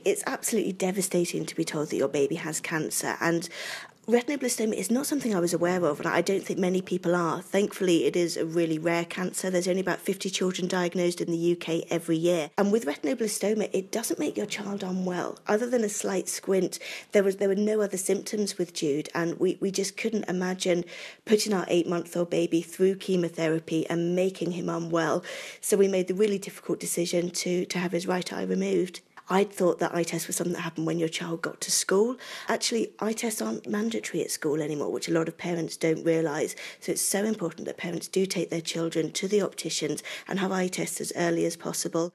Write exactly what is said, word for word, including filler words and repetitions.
It's absolutely devastating to be told that your baby has cancer, and retinoblastoma is not something I was aware of, and I don't think many people are. Thankfully, it is a really rare cancer. There's only about fifty children diagnosed in the U K every year. And with retinoblastoma, it doesn't make your child unwell. Other than a slight squint, there was there were no other symptoms with Jude, and we, we just couldn't imagine putting our eight-month-old baby through chemotherapy and making him unwell. So we made the really difficult decision to, to have his right eye removed. I'd thought that eye test was something that happened when your child got to school. Actually, eye tests aren't mandatory at school anymore, which a lot of parents don't realise. So it's so important that parents do take their children to the opticians and have eye tests as early as possible.